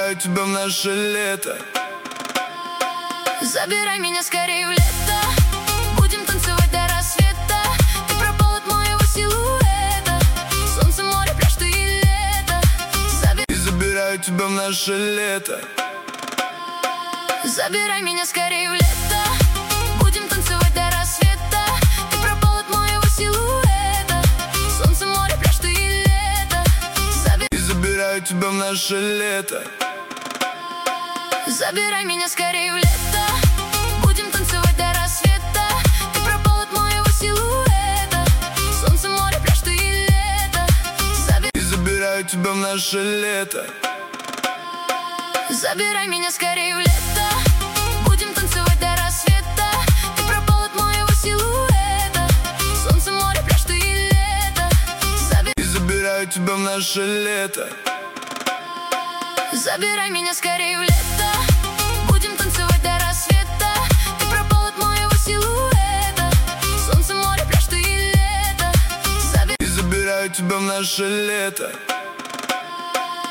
забираю тебя в наше лето. Забирай меня скорее в лето. Будем танцевать до рассвета. Ты пропал от моего силуэта. Солнце, море, пляж, ты и лето. Забираю тебя в наше лето. Забирай меня скорее в лето. Будем танцевать до рассвета. Ты пропал от моего силуэта. Солнце, море, пляж, ты и лето. Забираю тебя в наше лето. Забирай меня скорее в лето. Будем танцевать до рассвета. Ты пропал от моего силуэта. Солнце, море, пляж, ты и лето. Забираю тебя в наше лето. Забирай меня скорее в лето. Будем танцевать до рассвета. Ты пропал от моего силуэта. Солнце, море, пляж, ты и лето. Забираю тебя в наше лето. Забирай меня скорее в лето. Будем танцевать до рассвета. Ты пропал от моего силуэта. Солнце, море, пляж, ты и лето. Забираю тебя в наше лето.